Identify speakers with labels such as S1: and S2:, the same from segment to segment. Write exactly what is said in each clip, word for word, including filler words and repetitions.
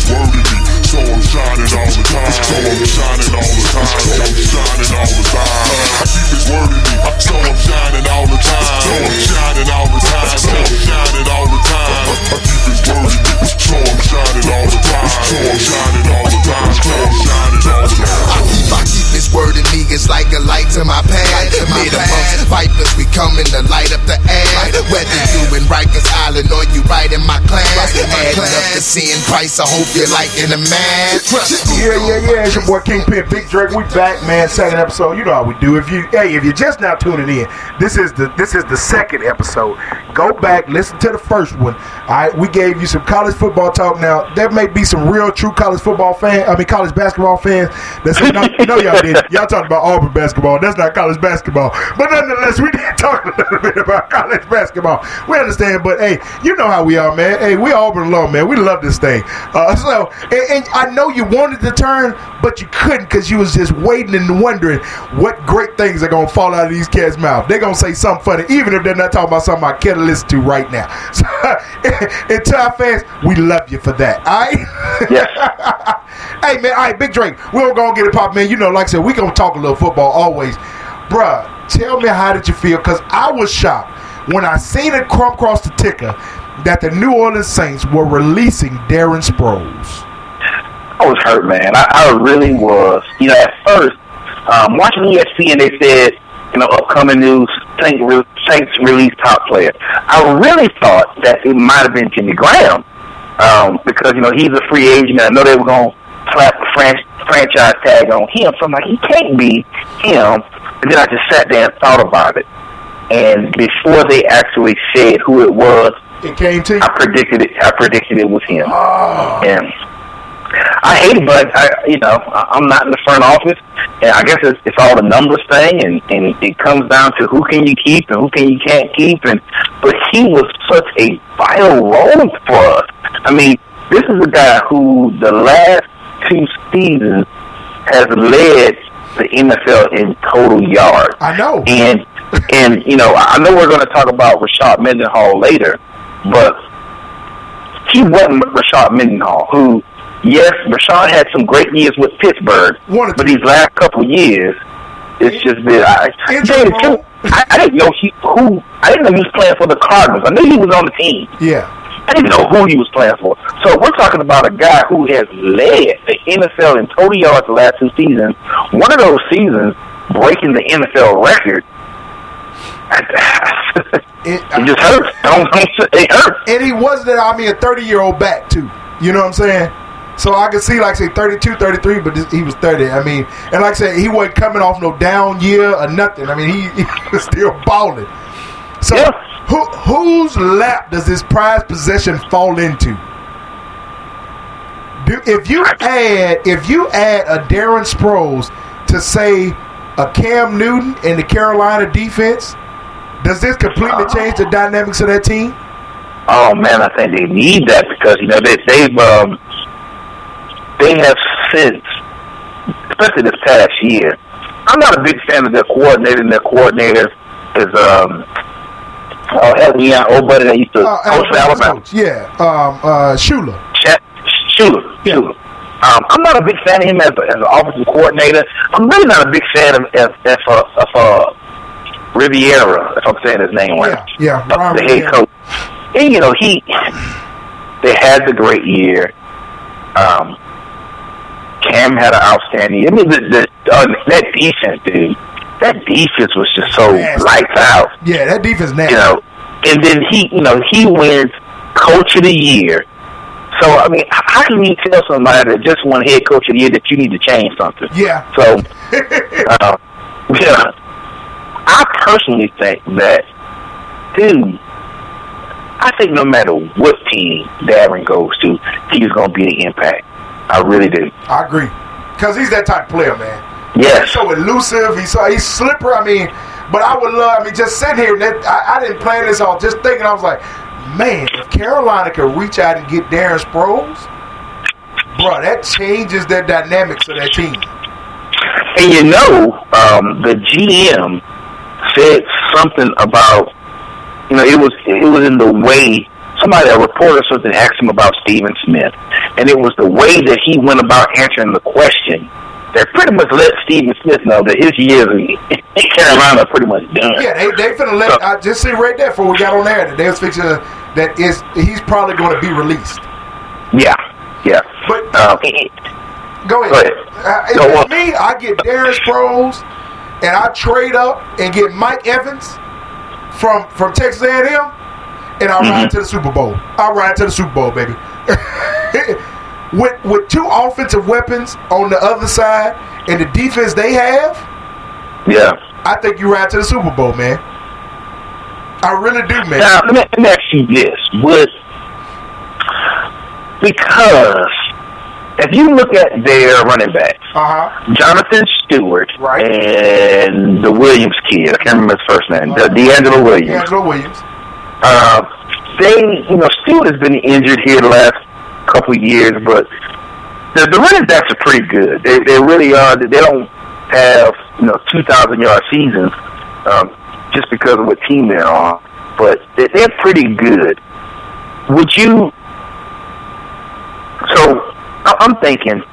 S1: his word to me. So I'm shining all the time. So I'm shining all the time. So I'm shining all the time. I keep his word to me. So I'm shining all the time. So I'm shining all the time. So I'm shining all the time. I keep his word to me. So I'm shining all the time. So I'm shining all the time. So I'm shining all the time.
S2: I keep, I keep his word in me. It's like a light to my path. Made amongst vipers, we coming to light up the air. Whether you in Rikers Island or you right in my class, adding up the seeing price. I hope you're liking the math.
S3: Yeah, yeah, yeah. It's your boy Kingpin, Big Drake. We back, man. Second episode. You know how we do. If you, hey, if you're just now tuning in, this is the this is the second episode. Go back, listen to the first one. All right, we gave you some college football talk. Now there may be some real, true college football fans. I mean, college basketball fans that say, no, no, y'all didn't. Y'all talking about Auburn basketball. That's not college basketball. But nonetheless, we did talk a little bit about college basketball. We understand, but hey, you know how we are, man. Hey, we Auburn alone, man. We love this thing. Uh, so, and, and I know you wanted to turn, but you couldn't because you was just waiting and wondering what great things are going to fall out of these cats' mouth. They're going to say something funny, even if they're not talking about something I can't listen to right now. So, and to our fans, we love you for that. All right?
S4: Yes.
S3: Hey, man. All right, Big Drake. We're going to get it poppin', man. You know, like I said, we going to talk a little football always. Bruh, tell me, how did you feel? Because I was shocked when I seen it crump across the ticker that the New Orleans Saints were releasing Darren Sproles.
S4: I was hurt, man. I, I really was. You know, at first, um, watching E S P N, they said, you know, upcoming news, Saints, re- Saints release top player. I really thought that it might have been Jimmy Graham um, because, you know, he's a free agent, and I know they were going to slap the fran- franchise tag on him. So I'm like, he can't be him. And then I just sat there and thought about it. And before they actually said who it was,
S3: it came to you?
S4: I predicted it. I predicted it was him.
S3: Oh.
S4: And I hate it, but I, you know, I'm not in the front office, and I guess it's, it's all the numbers thing, and, and it comes down to who can you keep and who can you can't keep. And but he was such a vital role for us. I mean, this is a guy who the last two seasons has led the N F L in total yards.
S3: I know.
S4: And and you know, I know we're going to talk about Rashad Mendenhall later, but he wasn't Rashad Mendenhall, who, yes, Rashad had some great years with Pittsburgh, but these last couple of years, it's just been. I, I, I didn't know he who. I didn't know he was playing for the Cardinals. I knew he was on the team.
S3: Yeah.
S4: I didn't know who he was playing for. So we're talking about a guy who has led the N F L in total yards the last two seasons. One of those seasons breaking the N F L record. It, it just hurts. It hurts.
S3: And he wasn't, I mean, a thirty-year-old back, too. You know what I'm saying? So I could see, like, say, thirty-two, thirty-three, but this, he was thirty. I mean, and like I said, he wasn't coming off no down year or nothing. I mean, he, he was still balling. So
S4: yeah.
S3: who, whose lap does this prized possession fall into? Do, if you add if you add a Darren Sproles to, say, a Cam Newton in the Carolina defense, does this completely change the dynamics of that team?
S4: Oh, man, I think they need that because, you know, they, they've um, they have since, especially this past year, I'm not a big fan of their coordinator, and their coordinator is, um, oh, help me out, old buddy that used to
S3: uh,
S4: coach for Alabama.
S3: Coach, yeah, um, uh, Shula.
S4: Ch- Shula,
S3: yeah.
S4: Shula. Um, I'm not a big fan of him as, as an offensive coordinator. I'm really not a big fan of, of, of, of, of uh, Riviera, if I'm saying his name right.
S3: Yeah, yeah.
S4: Uh, the head coach. And, you know, he, they had the great year. Um, Cam had an outstanding, I mean, the, the, uh, that defense, dude, that defense was just so
S3: nasty.
S4: Lights out.
S3: Yeah, that defense nasty.
S4: You know, and then he, you know, he wins Coach of the Year. So, I mean, how can you tell somebody that just won head coach of the year that you need to change something?
S3: Yeah.
S4: So, uh, yeah, I personally think that, dude, I think no matter what team Darren goes to, he's going to be an impact. I really do.
S3: I agree. Because he's that type of player, man.
S4: Yes.
S3: He's so elusive. He's so, he's slippery. I mean, but I would love, I mean, just sitting here, and that, I, I didn't plan this all, just thinking, I was like, man, if Carolina could reach out and get Darren Sproles, bro, that changes the dynamics of that team.
S4: And you know, um, the G M said something about, you know, it was it was in the way somebody, a reporter, or something, asked him about Stephen Smith, and it was the way that he went about answering the question that pretty much let Stephen Smith know that his years in Carolina are pretty much done.
S3: Yeah, they they finna let. So, I just see right there before we got on there that they was fixing that is he's probably going to be released.
S4: Yeah, yeah.
S3: But
S4: um,
S3: go ahead.
S4: Go ahead.
S3: Uh, if
S4: go
S3: it's
S4: on.
S3: me, I get Darren Sproles, and I trade up and get Mike Evans from from Texas A and M, and I mm-hmm. ride to the Super Bowl. I ride to the Super Bowl, baby. With with two offensive weapons on the other side and the defense they have,
S4: yeah,
S3: I think you ride to the Super Bowl, man. I really do, man.
S4: Now, let me, let me ask you this. Would, because if you look at their running backs,
S3: uh-huh.
S4: Jonathan Stewart
S3: right.
S4: and the Williams kid, I can't remember his first name, uh, D'Angelo Williams.
S3: D'Angelo Williams.
S4: Uh, they, you know, Stewart has been injured here the last couple years, but the, the running backs are pretty good. They they really are. They don't have, you know, two thousand yard seasons um, just because of what team they're on, but they, they're pretty good. Would you? So I'm thinking.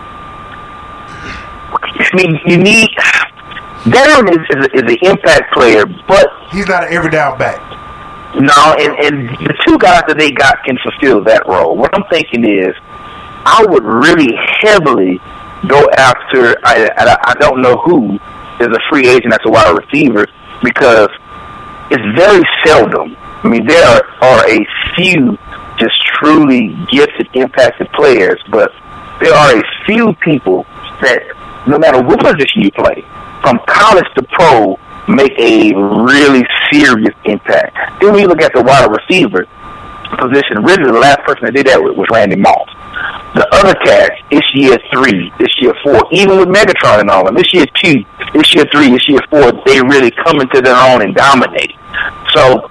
S4: I mean, you need. Darren is is, a, is an impact player, but
S3: he's not an every down back.
S4: No, and, and the two guys that they got can fulfill that role. What I'm thinking is, I would really heavily go after, I, I, I don't know who is a free agent that's a wide receiver, because it's very seldom. I mean, there are, are a few just truly gifted, impacted players, but there are a few people that, no matter what position you play, from college to pro, make a really serious impact. Then when you look at the wide receiver position, really the last person that did that was Randy Moss. The other cats, this year three, this year four, even with Megatron and all of them, this year two, this year three, this year four, they really come into their own and dominate. So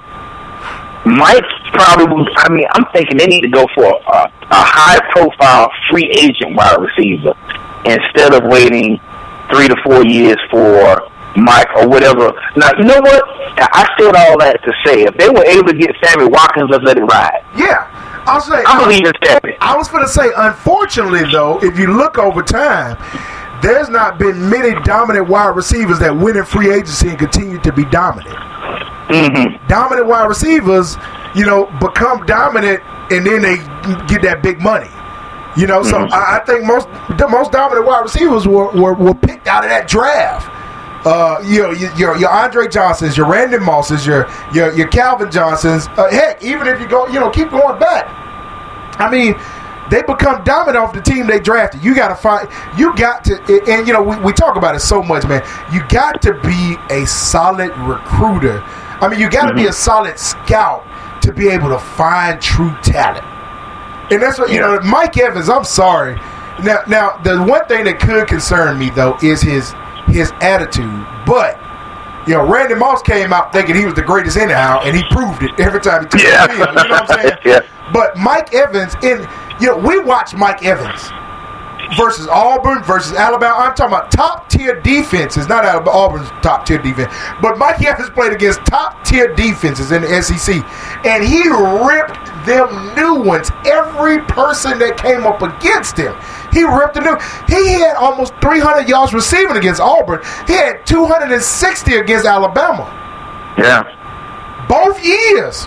S4: Mike probably, I mean, I'm thinking they need to go for a, a high-profile free agent wide receiver instead of waiting three to four years for Mike or whatever. Now, you know what? I said all that to say, if they were able to get Sammy Watkins, let's let it ride.
S3: Yeah. I'll say,
S4: I believe in Sammy.
S3: I was going to say, unfortunately, though, if you look over time, there's not been many dominant wide receivers that win in free agency and continue to be dominant.
S4: Mm-hmm.
S3: Dominant wide receivers, you know, become dominant and then they get that big money. You know, so mm-hmm. I, I think most the most dominant wide receivers were, were, were picked out of that draft. Uh, you know, your your Andre Johnsons, your Randy Mosses, your your your Calvin Johnsons. Uh, heck, even if you go, you know, keep going back. I mean, they become dominant off the team they drafted. You got to find, you got to, and, and you know, we, we talk about it so much, man. You got to be a solid recruiter. I mean, you got to mm-hmm. be a solid scout to be able to find true talent. And that's what, you yeah. know, Mike Evans, I'm sorry. Now, now, the one thing that could concern me, though, is his his attitude. But, you know, Randy Moss came out thinking he was the greatest anyhow, and he proved it every time he took
S4: yeah.
S3: the field. You know what I'm saying?
S4: yeah.
S3: But Mike Evans, in you know, we watched Mike Evans versus Auburn versus Alabama. I'm talking about top-tier defenses, not Alabama, Auburn's top-tier defense. But Mike Evans played against top-tier defenses in the S E C, and he ripped them new ones. Every person that came up against him, he ripped them new. He had almost three hundred yards receiving against Auburn. He had two hundred sixty against Alabama.
S4: Yeah.
S3: Both years.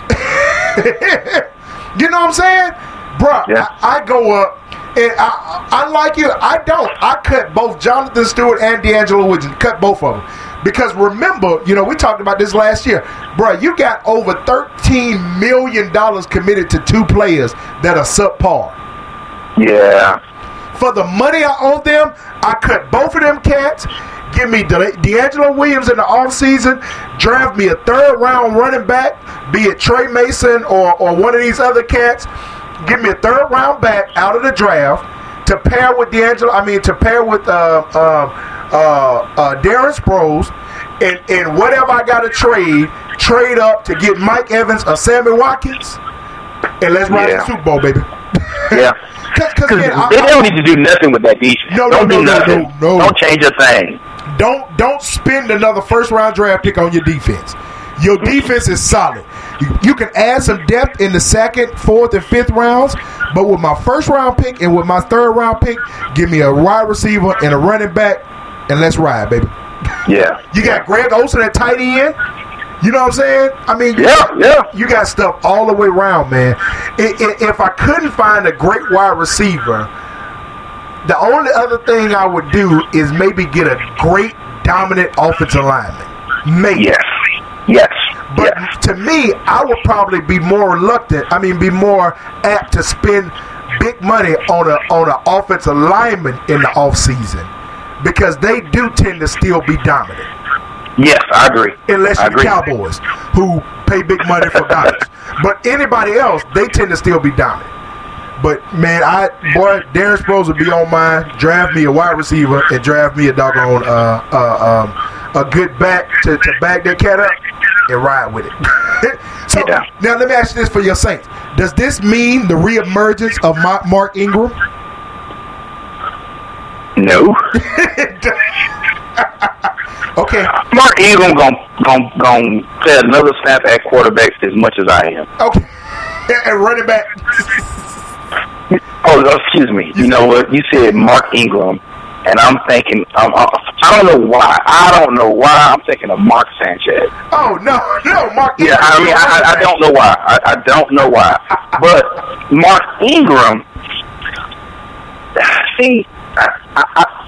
S3: You know what I'm saying? Bruh,
S4: yeah.
S3: I, I go up, and I, I like you, I don't. I cut both Jonathan Stewart and D'Angelo Williams, cut both of them. Because remember, you know, we talked about this last year. Bruh, you got over thirteen million dollars committed to two players that are subpar.
S4: Yeah.
S3: For the money I owe them, I cut both of them cats. Give me De- D'Angelo Williams in the offseason. Draft me a third-round running back, be it Trey Mason or, or one of these other cats. Give me a third-round back out of the draft to pair with D'Angelo. I mean, to pair with uh, uh, uh, uh, Darren Sproles. And, and whatever I got to trade, trade up to get Mike Evans or Sammy Watkins. And let's ride
S4: yeah.
S3: the Super Bowl, baby.
S4: Yeah.
S3: Cause, cause
S4: Cause
S3: again, I,
S4: they
S3: I,
S4: don't need to do nothing with that defense.
S3: No, no,
S4: don't
S3: no,
S4: do
S3: no,
S4: nothing.
S3: no, no.
S4: Don't change a thing.
S3: Don't don't spend another first round draft pick on your defense. Your defense is solid. You, you can add some depth in the second, fourth, and fifth rounds, but with my first round pick and with my third round pick, give me a wide receiver and a running back, and let's ride, baby.
S4: Yeah.
S3: You got Greg Olsen at tight end. You know what I'm saying? I mean,
S4: yeah,
S3: you,
S4: yeah.
S3: You got stuff all the way around, man. If, if I couldn't find a great wide receiver, the only other thing I would do is maybe get a great dominant offensive lineman. Maybe.
S4: Yes. Yes.
S3: But
S4: yes.
S3: to me, I would probably be more reluctant. I mean, be more apt to spend big money on a on an offensive lineman in the offseason because they do tend to still be dominant.
S4: Yes, I agree.
S3: Unless
S4: I
S3: you're the
S4: agree.
S3: Cowboys, who pay big money for guys. But anybody else, they tend to still be dominant. But, man, I boy, Darren Sproles would be on mine. Draft me a wide receiver and draft me a doggone uh, uh, um, a good back to, to back that cat up and ride with it. So,
S4: yeah.
S3: Now let me ask you this for your Saints. Does this mean the reemergence of Ma- Mark Ingram?
S4: No.
S3: Okay.
S4: Mark Ingram gonna gonna gonna play another snap at quarterback as much as I am.
S3: Okay. And running back.
S4: Oh, excuse me. You know what? You said Mark Ingram, and I'm thinking. Um, I don't know why. I don't know why. I'm thinking of Mark Sanchez.
S3: Oh no, no, Mark.
S4: Yeah,
S3: Ingram.
S4: I mean, I, I don't know why. I, I don't know why. But Mark Ingram. See, I, I,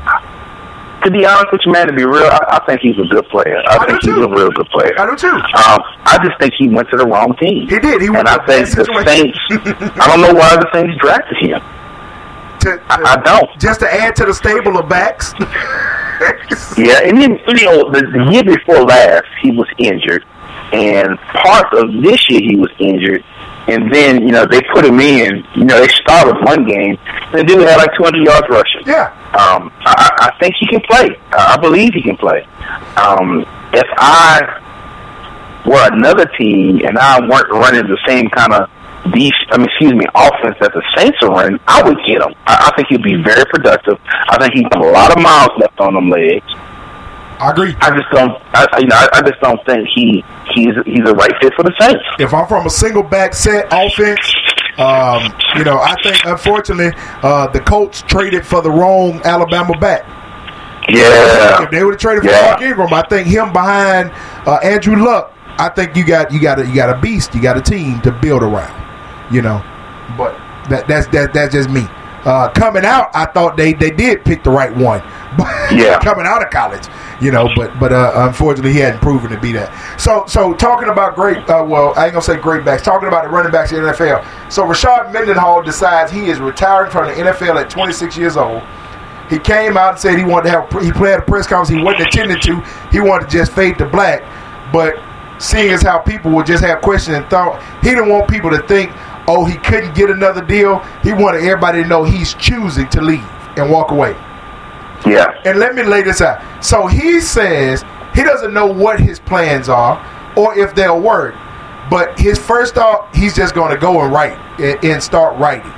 S4: I, to be honest with you, man, to be real, I, I think he's a good player. I,
S3: I
S4: think
S3: do
S4: he's
S3: too.
S4: a real good player.
S3: I do too.
S4: Um, I just think he went to the wrong team.
S3: He did. He went
S4: and
S3: to
S4: I
S3: the
S4: think
S3: bad
S4: the
S3: situation.
S4: Saints. I don't know why the Saints drafted him.
S3: To, to,
S4: I, I don't.
S3: Just to add to the stable of backs.
S4: Yeah, and then you know the, the year before last he was injured, and part of this year he was injured. And then, you know, they put him in, you know, they started one game, and then they had like two hundred yards rushing.
S3: Yeah.
S4: Um, I, I think he can play. I believe he can play. Um, if I were another team and I weren't running the same kind of, def- I mean, excuse me, offense that the Saints are running, I would get him. I, I think he'd be very productive. I think he's got a lot of miles left on them legs.
S3: I agree.
S4: I just don't, I, you know, I, I just don't think he he's he's a right fit for the Saints.
S3: If I'm from a single back set offense, um, you know, I think unfortunately uh, the Colts traded for the wrong Alabama back.
S4: Yeah.
S3: If they would have traded for
S4: yeah.
S3: Mark Ingram, I think him behind uh, Andrew Luck, I think you got you got a, you got a beast, you got a team to build around. You know, but that that's that that's just me. Uh, coming out, I thought they, they did pick the right one.
S4: Yeah.
S3: Coming out of college, you know, but but uh, unfortunately he hadn't proven to be that. So so talking about great, uh, well, I ain't gonna say great backs. Talking about the running backs in the N F L. So Rashard Mendenhall decides he is retiring from the N F L at twenty-six years old. He came out and said he wanted to have. He played a press conference. He wasn't intended to. He wanted to just fade to black, but seeing as how people would just have questions and thought, he didn't want people to think, oh, he couldn't get another deal. He wanted everybody to know he's choosing to leave and walk away.
S4: Yeah.
S3: And let me lay this out. So he says he doesn't know what his plans are or if they'll work, but his first thought, he's just going to go and write and, and start writing.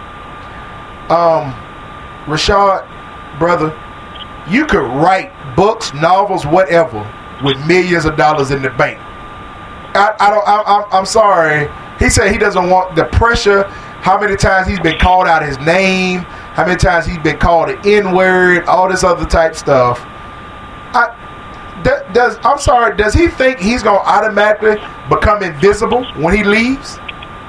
S3: Um, Rashard, brother, you could write books, novels, whatever, with millions of dollars in the bank. I, I don't. I, I'm, I'm sorry. He said he doesn't want the pressure. How many times he's been called out his name? How many times he's been called an N-word? All this other type stuff. I th- does. I'm sorry. Does he think he's gonna automatically become invisible when he leaves?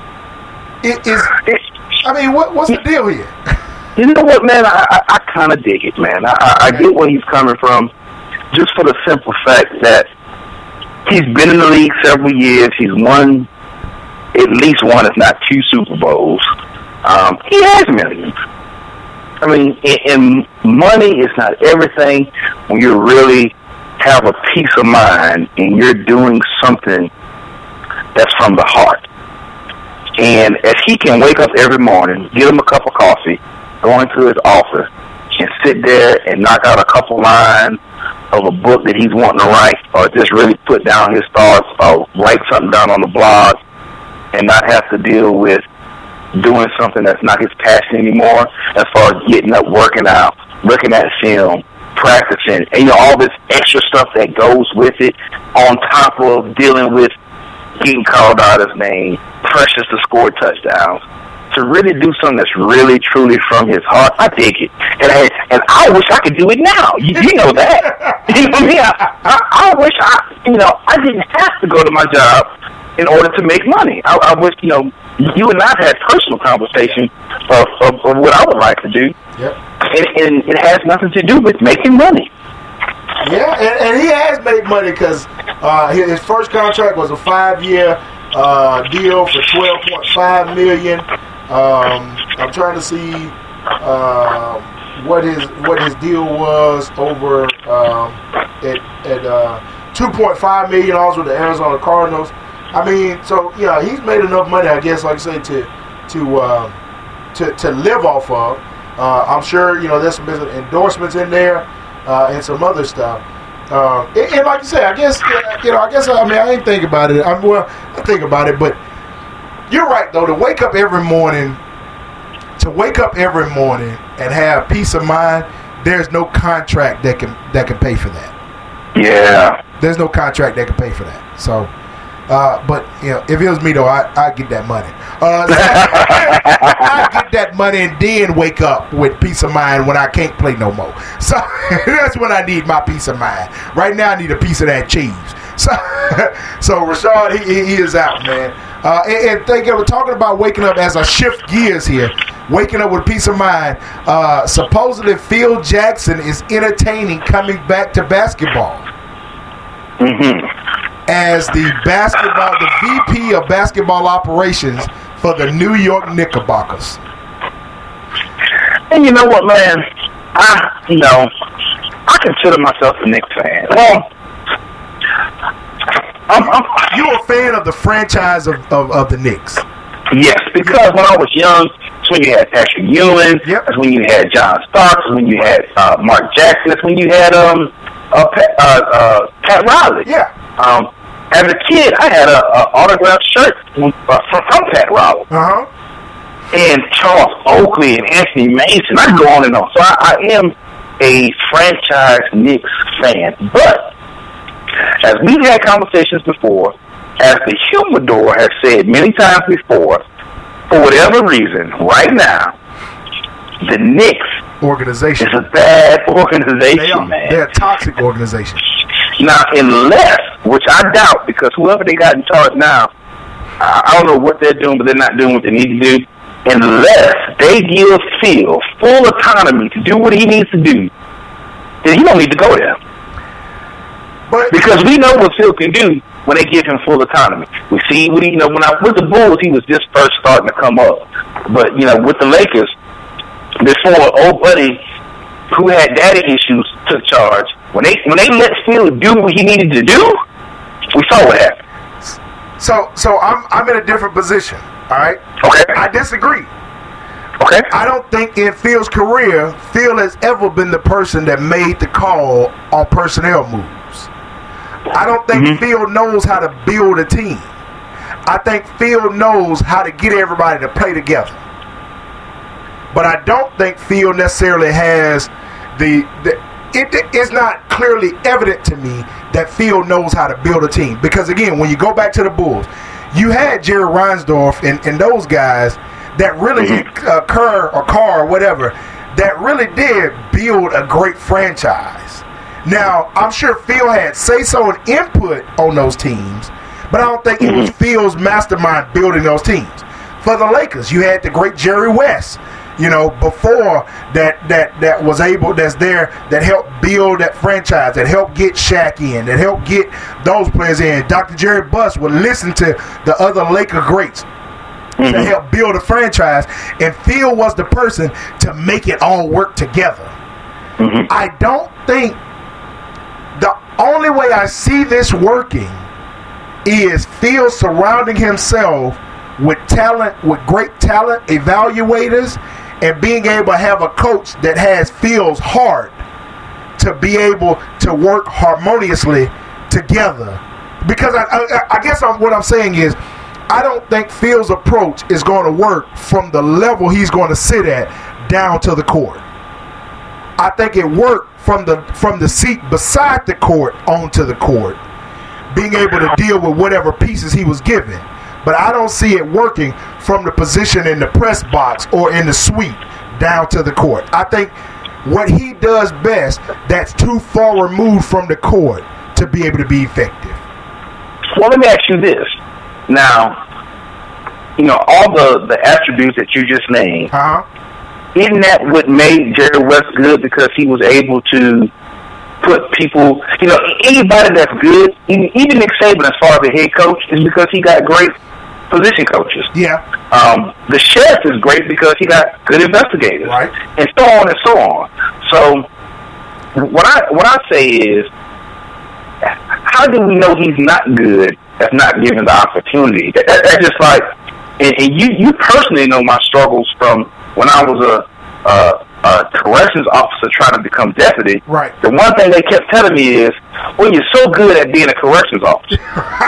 S3: It is. I mean, what, what's the deal here?
S4: You know what, man? I I, I kind of dig it, man. I, I, I get where he's coming from, just for the simple fact that he's been in the league several years. He's won at least one, if not two, Super Bowls. Um, he has millions. I mean, and money is not everything when you really have a peace of mind and you're doing something that's from the heart. And if he can wake up every morning, get him a cup of coffee, go into his office, and sit there and knock out a couple lines of a book that he's wanting to write, or just really put down his thoughts, or write something down on the blog, and not have to deal with doing something that's not his passion anymore, as far as getting up, working out, looking at film, practicing, and you know, all this extra stuff that goes with it, on top of dealing with getting called out his name, pressures to score touchdowns. To really do something that's really, truly from his heart, I dig it. And I, and I wish I could do it now. You, you know that. You know what I mean? I, I, I wish I, you know, I didn't have to go to my job in order to make money. I, I wish, you know, you and I had personal conversation of, of, of what I would like to do.
S3: Yep.
S4: And, and it has nothing to do with making money.
S3: Yeah, and, and he has made money because uh, his, his first contract was a five-year uh, deal for twelve point five million dollars. Um, I'm trying to see uh, what his what his deal was over um, at at uh, two point five million dollars with the Arizona Cardinals. I mean, so yeah, he's made enough money, I guess, like I say, to to uh, to to live off of. Uh, I'm sure you know there's some business endorsements in there uh, and some other stuff. Um, and, and like you say, I guess you know, I guess I mean I ain't think about it. I'm well, I think about it, but. You're right, though, to wake up every morning, to wake up every morning and have peace of mind, there's no contract that can that can pay for that.
S4: Yeah.
S3: There's no contract that can pay for that. So, uh, but, you know, if it was me, though, I, I'd get that money. Uh, so I'd get that money and then wake up with peace of mind when I can't play no more. So, that's when I need my peace of mind. Right now, I need a piece of that cheese. So, so Rashad, he, he is out, man. Uh, and, and thank you. We're talking about waking up as I shift gears here. Waking up with peace of mind. Uh, supposedly, Phil Jackson is entertaining coming back to basketball
S4: mm-hmm.
S3: as the basketball, the V P of basketball operations for the New York Knickerbockers.
S4: And you know what, man? I, you know, I consider myself a Knicks fan. Well. I'm, I'm,
S3: You're a fan of the franchise of, of, of the Knicks.
S4: Yes, because when I was young, that's when you had Patrick Ewing.
S3: Yep.
S4: That's when you had John Starks. That's when you had uh, Mark Jackson. That's when you had um uh, Pat, uh, uh, Pat Riley.
S3: Yeah.
S4: Um, as a kid, I had a, a autographed shirt from, uh, from, from Pat Riley.
S3: Uh huh.
S4: And Charles Oakley and Anthony Mason. I go on and on. So I, I am a franchise Knicks fan, but. As we've had conversations before, as the humidor has said many times before, for whatever reason, right now, the Knicks
S3: organization
S4: is a bad organization,
S3: they are.
S4: man.
S3: They're a toxic organization.
S4: Now, unless, which I doubt, because whoever they got in charge now, I don't know what they're doing, but they're not doing what they need to do. Unless they give Phil full autonomy to do what he needs to do, then he don't need to go there.
S3: But
S4: because we know what Phil can do when they give him full autonomy. We see what he, you know, when I with the Bulls, he was just first starting to come up. But, you know, with the Lakers, before old buddy, who had daddy issues, took charge, when they when they let Phil do what he needed to do, we saw what happened.
S3: So, so I'm I'm in a different position, all right?
S4: Okay.
S3: I disagree.
S4: Okay.
S3: I don't think in Phil's career, Phil has ever been the person that made the call on personnel moves. I don't think mm-hmm. Phil knows how to build a team. I think Phil knows how to get everybody to play together. But I don't think Phil necessarily has the, the it, it's not clearly evident to me that Phil knows how to build a team. Because again, when you go back to the Bulls, you had Jerry Reinsdorf and, and those guys that really mm-hmm. uh, Kerr or Carr or whatever, that really did build a great franchise. Now, I'm sure Phil had say-so and input on those teams, but I don't think it was Phil's mastermind building those teams. For the Lakers, you had the great Jerry West, you know, before that that that was able, that's there, that helped build that franchise, that helped get Shaq in, that helped get those players in. Doctor Jerry Buss would listen to the other Laker greats mm-hmm. to help build a franchise, and Phil was the person to make it all work together. Mm-hmm. I don't think the only way I see this working is Phil surrounding himself with talent, with great talent, evaluators, and being able to have a coach that has Phil's heart to be able to work harmoniously together. Because I, I, I guess I'm, what I'm saying is, I don't think Phil's approach is going to work from the level he's going to sit at down to the court. I think it worked from the from the seat beside the court onto the court, being able to deal with whatever pieces he was given. But I don't see it working from the position in the press box or in the suite down to the court. I think what he does best, that's too far removed from the court to be able to be effective.
S4: Well, let me ask you this. Now, you know, all the, the attributes that you just named,
S3: Uh-huh.
S4: isn't that what made Jerry West good? Because he was able to put people, you know, anybody that's good, even, even Nick Saban as far as a head coach, is because he got great position coaches.
S3: Yeah.
S4: Um, the sheriff is great because he got good investigators.
S3: Right.
S4: And so on and so on. So what I what I say is, how do we know he's not good if not given the opportunity? That, that, that's just like, and, and you, you personally know my struggles from when I was a, a, a corrections officer trying to become deputy.
S3: Right.
S4: The one thing they kept telling me is, well, you're so good at being a corrections officer.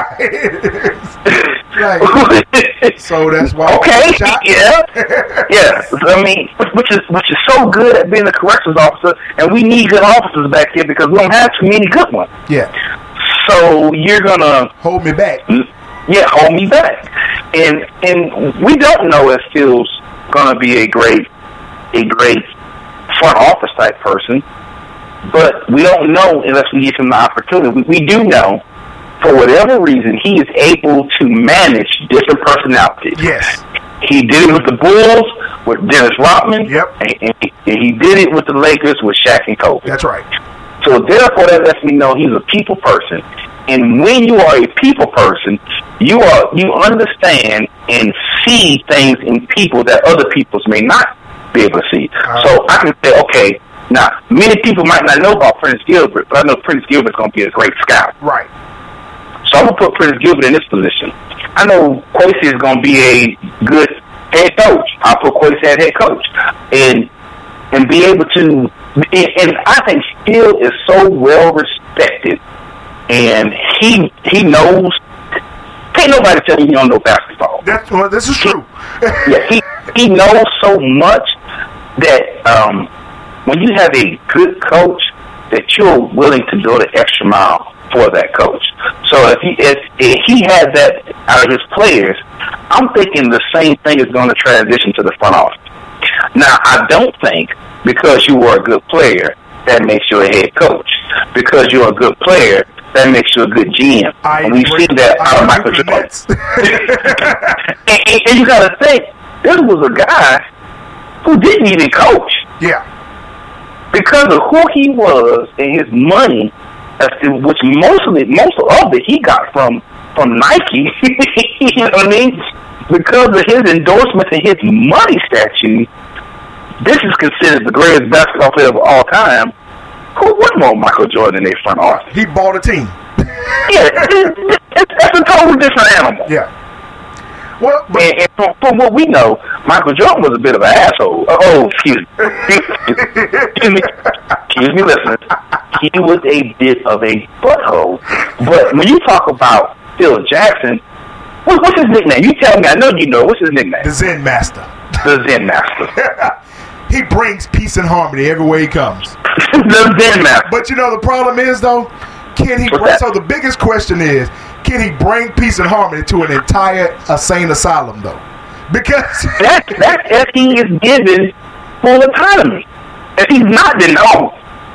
S3: Right. So that's why.
S4: Okay. Yeah. Yeah. I mean, which is which is so good at being a corrections officer, and we need good officers back here because we don't have too many good ones.
S3: Yeah.
S4: So you're gonna
S3: hold me back.
S4: Yeah, hold me back. And and we don't know if Phil's gonna be a great a great front office type person, but we don't know unless we give him the opportunity. We, we do know, for whatever reason, he is able to manage different personalities.
S3: Yes.
S4: He did it with the Bulls, with Dennis Rodman.
S3: Yep.
S4: And, and, he, and he did it with the Lakers with Shaq and Kobe.
S3: That's right.
S4: So therefore, that lets me know he's a people person. And when you are a people person, you are you understand and see things in people that other peoples may not be able to see. Uh, so I can say, okay, now many people might not know about Prince Gilbert, but I know Prince Gilbert's going to be a great scout.
S3: Right.
S4: So I'm going to put Prince Gilbert in this position. I know Kwesi is going to be a good head coach. I'll put Kwesi as head coach. And and be able to, and, and I think Phil is so well respected, and he he knows, can't nobody tell you he don't know basketball.
S3: That's, well, this is true.
S4: Yeah, he, he knows so much that um, when you have a good coach, that you're willing to go the extra mile for that coach. So if he if, if he has that out of his players, I'm thinking the same thing is going to transition to the front office. Now, I don't think because you were a good player that makes you a head coach. Because you're a good player, that makes you a good G M.
S3: I
S4: and we've
S3: agree.
S4: seen that out of Michael Jordan. and, and, and you got to think, this was a guy who didn't even coach.
S3: Yeah.
S4: Because of who he was and his money, which most of it, most of it he got from from Nike. You know what I mean? Because of his endorsements and his money statue, this is considered the greatest basketball player of all time. Who wouldn't want Michael Jordan in their front office?
S3: He bought a team.
S4: Yeah, it, it, that's a totally different animal.
S3: Yeah. Well, but
S4: and, and from, from what we know, Michael Jordan was a bit of an asshole. Oh, excuse me. excuse me. Excuse me, listeners. He was a bit of a butthole. But when you talk about Phil Jackson, what, what's his nickname? You tell me. I know you know. What's his nickname?
S3: the Zen Master.
S4: The Zen Master.
S3: He brings peace and harmony everywhere he comes.
S4: The Zen Master.
S3: But you know the problem is though, can he?
S4: What's
S3: Bring,
S4: that?
S3: so the biggest question is, can he bring peace and harmony to an entire insane asylum though? Because
S4: That's that's if he is given full autonomy. If he's not, then no.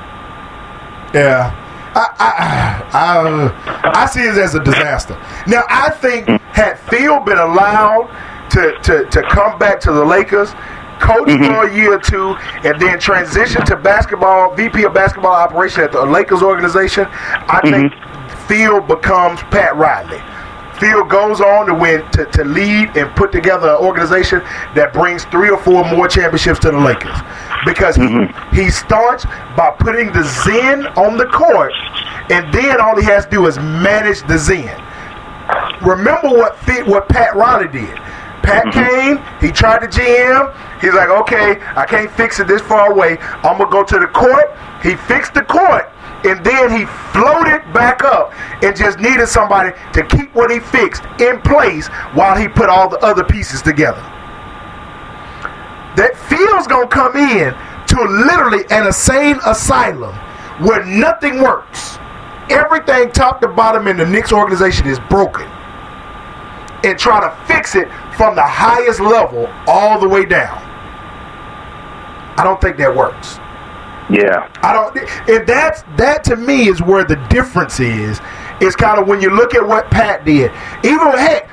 S3: yeah. I I, I, I see it as a disaster. Now, I think had Phil been allowed to, to, to come back to the Lakers, coach
S4: Mm-hmm.
S3: for a year or two, and then transition to basketball, V P of basketball operation at the Lakers organization, I think
S4: Mm-hmm.
S3: Phil becomes Pat Riley. Phil goes on to win, to, to lead and put together an organization that brings three or four more championships to the Lakers. Because
S4: Mm-hmm.
S3: he, he starts by putting the Zen on the court, and then all he has to do is manage the Zen. Remember what fit, what Pat Riley did. Pat came, he tried to G M, he's like, okay, I can't fix it this far away, I'm going to go to the court. He fixed the court, and then he floated back up and just needed somebody to keep what he fixed in place while he put all the other pieces together. That Phil's going to come in to literally an insane asylum where nothing works. Everything top to bottom in the Knicks organization is broken. And try to fix it from the highest level all the way down. I don't think that works.
S4: Yeah.
S3: I don't, and that's that to me is where the difference is. It's kind of when you look at what Pat did. Even heck,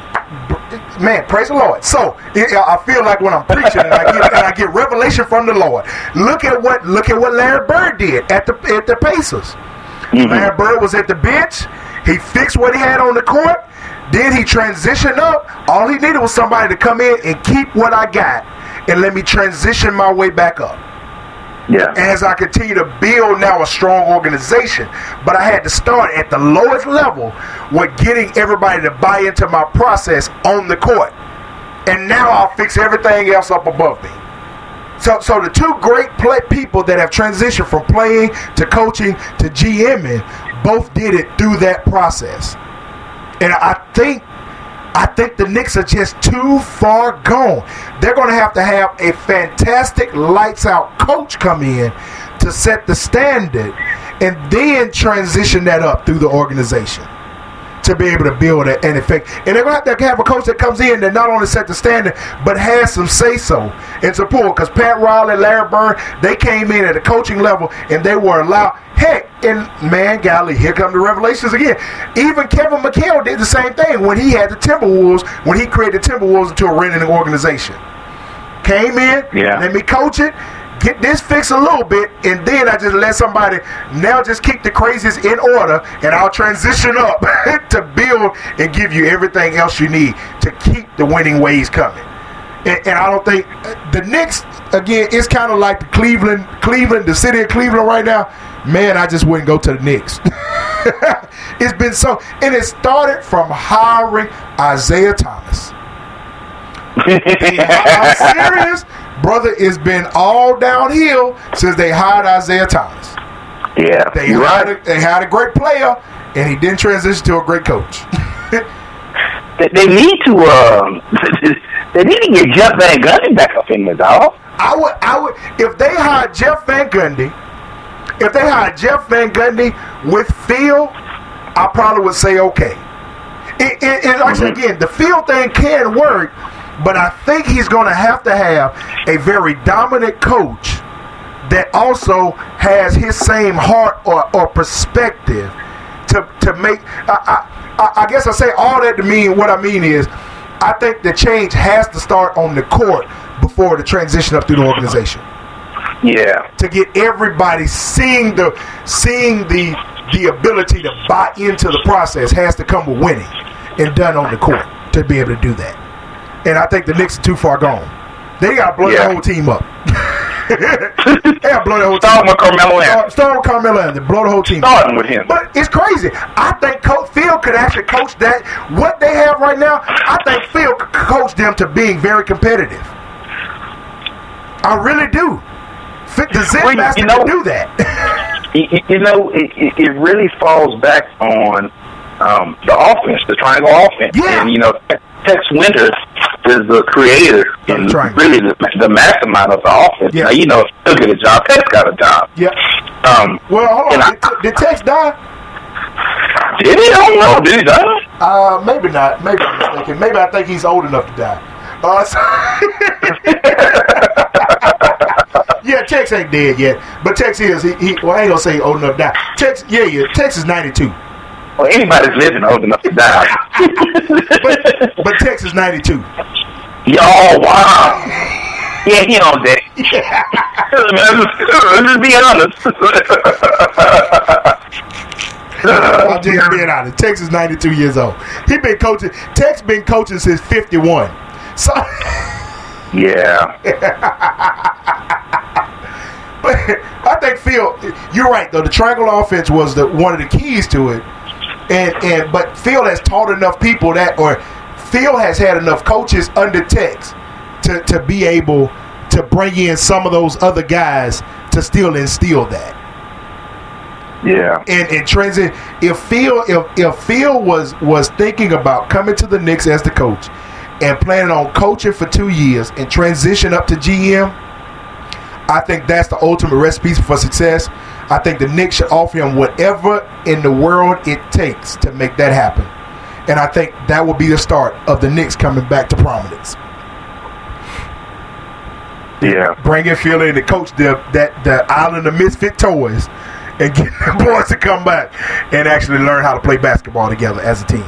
S3: man, praise the Lord. So it, I feel like when I'm preaching and I get and I get revelation from the Lord. Look at what look at what Larry Bird did at the at the Pacers. Mm-hmm. Larry Bird was at the bench. He fixed what he had on the court. Then he transitioned up. All he needed was somebody to come in and keep what I got and let me transition my way back up.
S4: Yeah.
S3: As I continue to build now a strong organization. But I had to start at the lowest level with getting everybody to buy into my process on the court. And now I'll fix everything else up above me. So so the two great play people that have transitioned from playing to coaching to GMing both did it through that process. And I think I think the Knicks are just too far gone. They're going to have to have a fantastic lights-out coach come in to set the standard and then transition that up through the organization to be able to build it and effect. And they're going to have to have a coach that comes in that not only set the standard, but has some say-so and support. Because Pat Riley, Larry Bird, they came in at a coaching level and they were allowed. Heck, and man, golly, here come the revelations again. Even Kevin McHale did the same thing when he had the Timberwolves, when he created the Timberwolves into a winning organization. Came in,
S4: yeah.
S3: Let me coach it, get this fixed a little bit, and then I just let somebody now just keep the crazies in order, and I'll transition up to build and give you everything else you need to keep the winning ways coming. And, and I don't think the Knicks, again, it's kind of like the Cleveland, Cleveland, the city of Cleveland right now. Man, I just wouldn't go to the Knicks. It's been so, and it started from hiring Isaiah Thomas. I'm serious, brother. It's been all downhill since they hired Isaiah Thomas.
S4: Yeah,
S3: they hired right. a, they hired a great player, and he didn't transition to a great coach.
S4: they, they need to. Um, they need to get Jeff Van Gundy back up in the dog.
S3: I would. I would. If they hired Jeff Van Gundy. If they hired Jeff Van Gundy with Phil, I probably would say okay. It, it, it actually, again, the Phil thing can work, but I think he's going to have to have a very dominant coach that also has his same heart or, or perspective to to make. I, I, I guess I say all that to mean what I mean is I think the change has to start on the court before the transition up through the organization.
S4: Yeah.
S3: To get everybody seeing the seeing the the ability to buy into the process has to come with winning and done on the court to be able to do that. And I think the Knicks are too far gone. They got to blow yeah. the whole team up. They got to blow the whole
S4: Start
S3: team
S4: with Carmelo Anthony.
S3: Start with Carmelo Anthony. Blow the whole team
S4: Starting
S3: up.
S4: with him.
S3: But it's crazy. I think Coach Phil could actually coach that. What they have right now, I think Phil could coach them to being very competitive. I really do. The Zen
S4: well,
S3: Master
S4: you know,
S3: can do that.
S4: you, you know, it, it really falls back on um, the offense, the triangle offense.
S3: Yeah.
S4: And, you know, Tex Winter is the creator and really the, the mastermind of the offense.
S3: Yeah.
S4: Now, you know, he'll get a job. Tex got a job.
S3: Yeah.
S4: Um,
S3: well, hold on.
S4: I,
S3: Did, did Tex die?
S4: Did he? I don't know. Did he die?
S3: Uh, maybe not. Maybe I'm mistaken. Maybe I think he's old enough to die. Uh, so yeah, Tex ain't dead yet, but Tex is. He, he well, I ain't gonna say old enough to die. Tex, yeah, yeah. Tex is ninety-two.
S4: Well, anybody's living old enough to die.
S3: but, but Tex is ninety-two.
S4: Yo, wow. Yeah, he on that. Yeah. Let's just be honest.
S3: I'm just being honest. Tex is ninety-two years old. He been coaching. Tex been coaching since fifty-one. So
S4: yeah.
S3: But I think Phil, you're right though. The triangle offense was the one of the keys to it, and and but Phil has taught enough people that, or Phil has had enough coaches under Tex to to be able to bring in some of those other guys to still instill that.
S4: Yeah.
S3: And and transit. If Phil if if Phil was was thinking about coming to the Knicks as the coach and planning on coaching for two years and transition up to G M, I think that's the ultimate recipe for success. I think the Knicks should offer him whatever in the world it takes to make that happen. And I think that will be the start of the Knicks coming back to prominence.
S4: Yeah.
S3: Bring in Phil in to coach the, that, the Island of Misfit Toys and get the boys to come back and actually learn how to play basketball together as a team.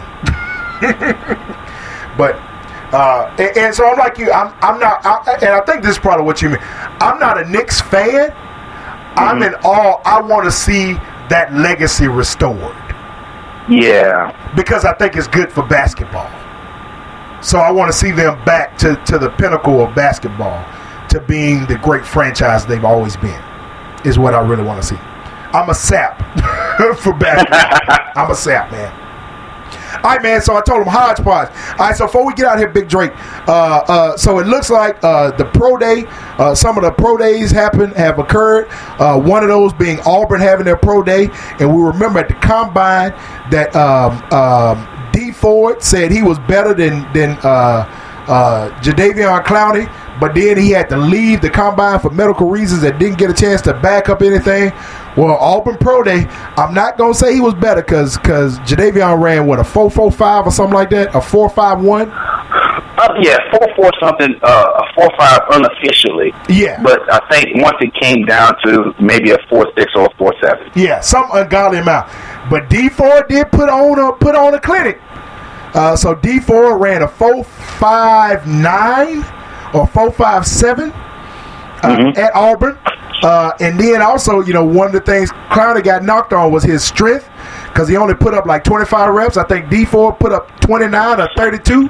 S3: But uh, and, and so I'm like you. I'm I'm not, I, and I think this is probably what you mean. I'm not a Knicks fan. Mm-hmm. I'm in awe. I want to see that legacy restored.
S4: Yeah.
S3: Because I think it's good for basketball. So I want to see them back to, to the pinnacle of basketball, to being the great franchise they've always been, is what I really want to see. I'm a sap for basketball. I'm a sap, man. All right, man, so I told him hodgepodge. All right, so before we get out here, Big Drake, uh, uh, so it looks like uh, the pro day, uh, some of the pro days happen, have occurred. Uh, one of those being Auburn having their pro day. And we remember at the combine that um, um, D Ford said he was better than, than uh, uh, Jadeveon Clowney, but then he had to leave the combine for medical reasons that didn't get a chance to back up anything. Well, Auburn Pro Day, I'm not going to say he was better because because Jadeveon ran, what, a four four five or something like that? A four five one?
S4: Uh, yeah, four four something, uh, a four five unofficially.
S3: Yeah.
S4: But I think once it came down to maybe a four six or a four seven.
S3: Yeah, some ungodly amount. But D four did put on a, put on a clinic. Uh, so D four ran a four five nine or four five seven uh, mm-hmm. at Auburn. Uh, and then also, you know, one of the things Clowney got knocked on was his strength because he only put up like twenty-five reps. I think D four put up twenty-nine or thirty-two.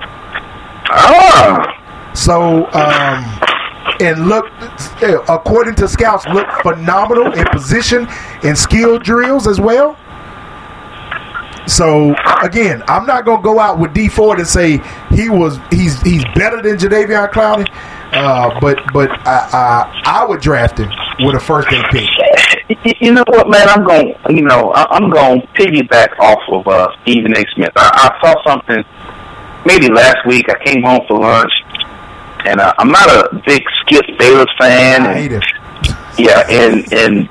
S4: Ah.
S3: So, um, and look, according to scouts, look phenomenal in position and skill drills as well. So again, I'm not gonna go out with D Ford and say he was he's he's better than Jadeveon Clowney, uh, but but I, I I would draft him with a first day pick.
S4: You know what, man? I'm going. You know, I'm going to piggyback off of uh, Stephen A. Smith. I, I saw something maybe last week. I came home for lunch, and uh, I'm not a big Skip Bayless fan.
S3: I hate him.
S4: Yeah, and and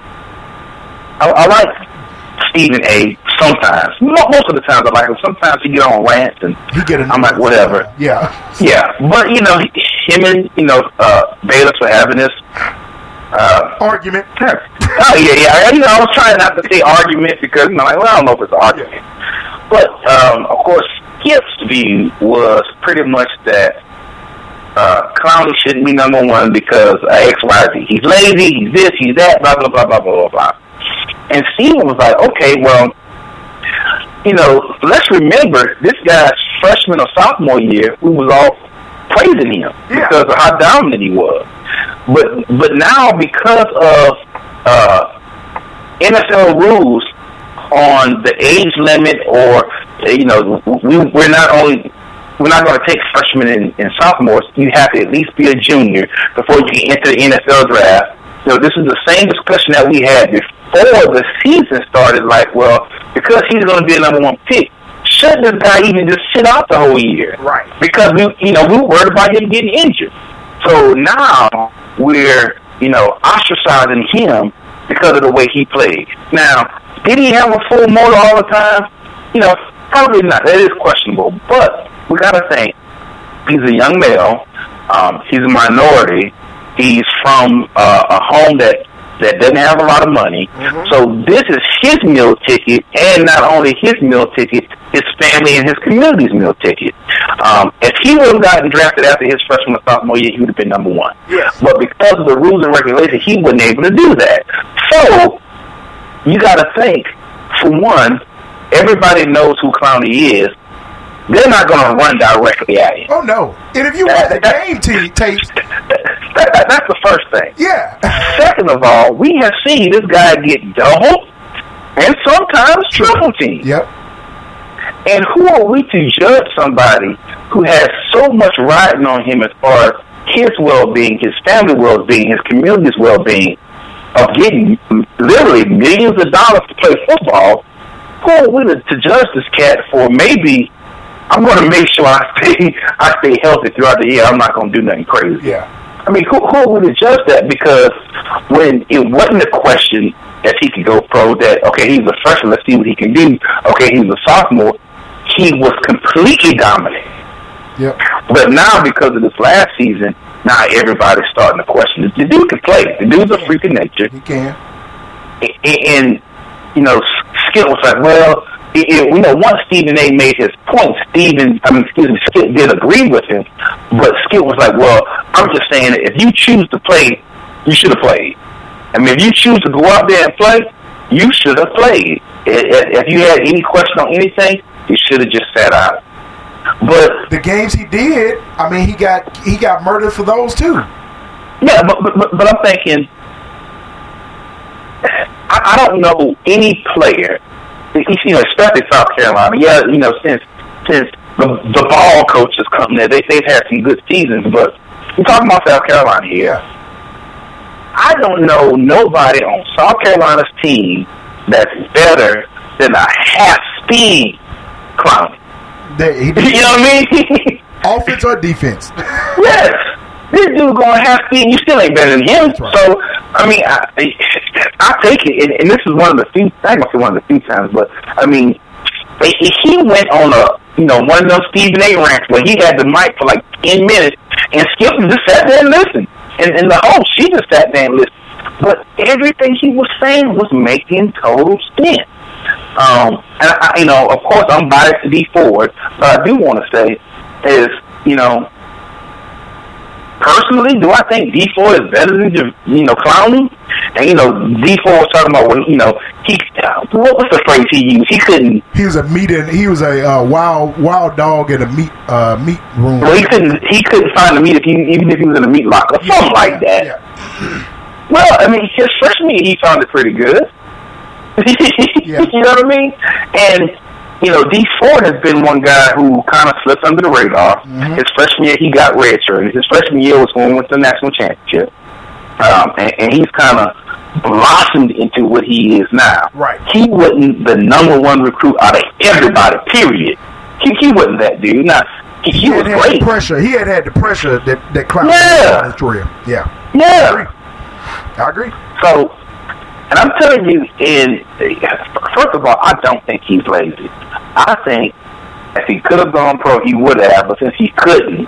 S4: I, I like Stephen A. Sometimes, most of the times I like him. Sometimes he get on rants, and
S3: he get
S4: I'm like, whatever.
S3: Yeah,
S4: yeah. But you know, him and you know uh, Bayless were having this uh,
S3: argument.
S4: Oh yeah, yeah. You know, I was trying not to say argument because you know, like, well, I don't know if it's an argument. Yeah. But um, of course, Skip's view was pretty much that uh, Clowney shouldn't be number one because uh, X, Y, Z. He's lazy. He's this. He's that. Blah blah blah blah blah blah. And Steven was like, okay, well, you know, let's remember this guy's freshman or sophomore year, we was all praising him yeah. because of how dominant he was. But but now because of uh, N F L rules on the age limit, or you know, we we're not only we're not going to take freshmen and, and sophomores. You have to at least be a junior before you can enter the N F L draft. So this is the same discussion that we had before the season started. Like, well, because he's going to be a number one pick, should this guy even just sit out the whole year?
S3: Right.
S4: Because we, you know, we were worried about him getting injured. So now we're, you know, ostracizing him because of the way he played. Now, did he have a full motor all the time? You know, probably not. That is questionable. But we got to think, he's a young male. Um, he's a minority. He's from uh, a home that, that doesn't have a lot of money. Mm-hmm. So this is his meal ticket, and not only his meal ticket, his family and his community's meal ticket. Um, if he would have gotten drafted after his freshman or sophomore year, he would have been number one.
S3: Yes.
S4: But because of the rules and regulations, he wasn't able to do that. So you got to think, for one, everybody knows who Clowney is. They're not going to run directly at him.
S3: Oh, no. And if you watch the game t- tapes...
S4: That, that, that's the first thing.
S3: Yeah.
S4: Second of all, we have seen this guy get double and sometimes triple team.
S3: Yep.
S4: And who are we to judge somebody who has so much riding on him as far as his well-being, his family well-being, his community's well-being, of getting literally millions of dollars to play football? Who are we to, to judge this cat for maybe... I'm going to make sure I stay I stay healthy throughout the year. I'm not going to do nothing crazy.
S3: Yeah.
S4: I mean, who, who would adjust that? Because when it wasn't a question that he could go pro, that, okay, he's a freshman, let's see what he can do. Okay, he's a sophomore. He was completely dominant.
S3: Yep.
S4: But now, because of this last season, now everybody's starting to question it. The dude can play. The dude's a freak of nature.
S3: He can.
S4: And, and you know, Skip was like, well, it, it, you know, once Stephen A. made his point, Stephen, I mean, excuse me, Skip did agree with him, but Skip was like, well, I'm just saying that if you choose to play, you should have played. I mean, if you choose to go out there and play, you should have played. If you had any question on anything, you should have just sat out. But
S3: the games he did, I mean, he got he got murdered for those too.
S4: Yeah, but but, but I'm thinking, I, I don't know any player, you know, especially South Carolina. Yeah, you know, since since the, the ball coaches come there, they they've had some good seasons. But we're talking about South Carolina here. I don't know nobody on South Carolina's team that's better than a half-speed clown.
S3: They, he,
S4: you know what I mean?
S3: Offense or defense?
S4: Yes. This dude going half-speed, you still ain't better than him. Right. So, I mean, I, I take it, and, and this is one of the few, I must say one of the few times, but, I mean, he went on a, you know, one of those Stephen A. rants where he had the mic for like ten minutes, and Skip just sat there and listened. And, and the host, she just sat there and listened. But everything he was saying was making total sense. Um, and I, you know, of course, I'm biased to D Ford, but I do want to say is, you know, personally, do I think D Ford is better than, you know, Clowney? And, you know, D Ford was talking about when, you know, he, uh, what was the phrase he used? He couldn't.
S3: He was a meat in, he was a uh, wild wild dog in a meat uh, meat room.
S4: Well, he couldn't he couldn't find the meat if he, even if he was in a meat locker, something yeah, like that. Yeah. Well, I mean, his freshman year, he found it pretty good. Yeah. You know what I mean? And, you know, D Ford has been one guy who kind of slipped under the radar. Mm-hmm. His freshman year, he got redshirted. His freshman year was when we went to the national championship. Um, and, and he's kind of blossomed into what he is now.
S3: Right.
S4: He wasn't the number one recruit out of everybody, period. He, he wasn't that dude. Now, he, he, he was
S3: had
S4: great.
S3: The pressure. He had had the pressure that, that Clowney
S4: yeah.
S3: had in his career. Yeah.
S4: Yeah.
S3: I agree. I agree.
S4: So, and I'm telling you, in first of all, I don't think he's lazy. I think if he could have gone pro, he would have. But since he couldn't,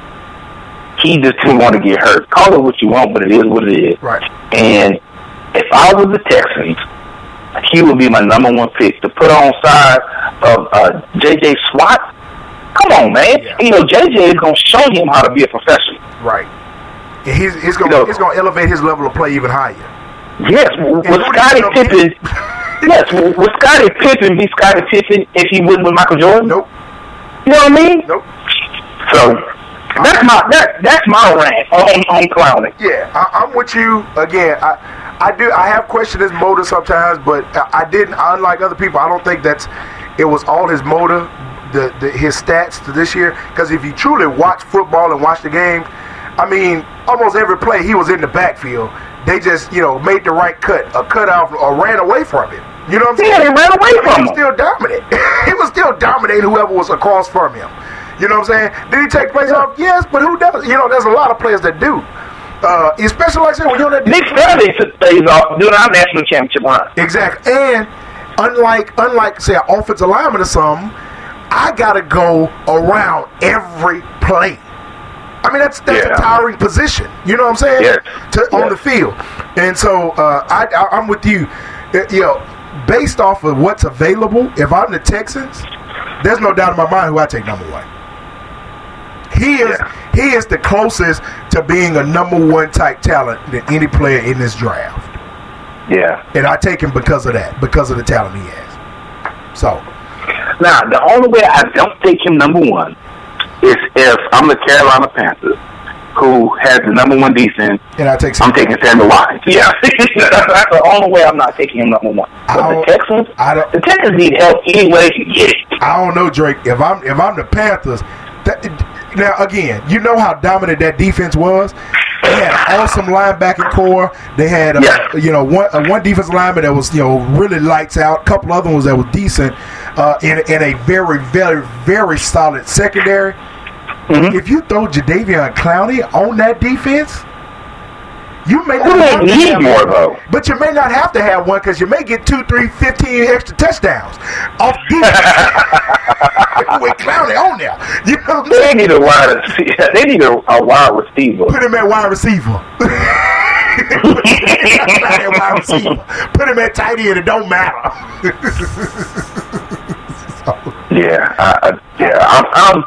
S4: he just didn't want to get hurt. Call it what you want, but it is what it is.
S3: Right.
S4: And if I was the Texans, he would be my number one pick to put on side of uh, J J. Swat. Come on, man. Yeah. You know, J J is going to show him how to be a professional.
S3: Right. And he's he's going you know, he's going to elevate his level of play even higher.
S4: Yes, with Scottie Pippen. Yes, with Scottie Pippen be Scottie Pippen if he wouldn't with Michael Jordan?
S3: Nope.
S4: You know what I mean?
S3: Nope.
S4: So that's my that that's my rant on on Clowney.
S3: Yeah, I, I'm with you again. I I do I have questioned his motive sometimes, but I, I didn't. Unlike other people, I don't think that's it was all his motive, the, the his stats to this year. Because if you truly watch football and watch the game, I mean, almost every play he was in the backfield. They just, you know, made the right cut, a cut off, or ran away from him. You know what I'm saying?
S4: Yeah, they ran away from him.
S3: He was still dominant. He was still dominating whoever was across from him. You know what I'm saying? Did he take plays off? Yes, but who does? You know, there's a lot of players that do. Uh, especially like I said, when you're on that.
S4: Nick Fairley took plays off during our national championship run.
S3: Exactly. And unlike, unlike say, an offensive lineman or something, I got to go around every play. I mean, that's that's yeah. a tiring position. You know what I'm saying?
S4: Yes.
S3: To,
S4: yes.
S3: On the field. And so uh, I, I, I'm with you. You know, based off of what's available, if I'm the Texans, there's no doubt in my mind who I take number one. He is yeah. he is the closest to being a number one type talent than any player in this draft.
S4: Yeah.
S3: And I take him because of that, because of the talent he has. So.
S4: Now, the only way I don't take him number one is if I'm the Carolina Panthers, who has the number one defense.
S3: And I take
S4: I'm taking Sammy Watkins. Yeah. That's the only way I'm not taking him number one. But the Texans, the Texans need help any way they can get it.
S3: I don't know, Drake. If I'm if I'm the Panthers, that, now again, you know how dominant that defense was. They had an awesome linebacking core. They had, a,
S4: yeah.
S3: you know, one uh, one defensive lineman that was, you know, really lights out. A couple other ones that was decent, uh, in in a very, very, very solid secondary. Mm-hmm. If you throw Jadeveon Clowney on that defense, You may
S4: Who
S3: not
S4: may
S3: have to
S4: need
S3: have
S4: more
S3: one,
S4: though?
S3: but you may not have to have one because you may get two, three, fifteen extra touchdowns off defense with Clowney on there. You know what I'm
S4: They
S3: saying?
S4: need a wide receiver. They need a, a wide receiver.
S3: Put him at wide receiver. Put him at wide receiver. Put him at tight end. It don't matter.
S4: Yeah, I, I, yeah. I'm. I'm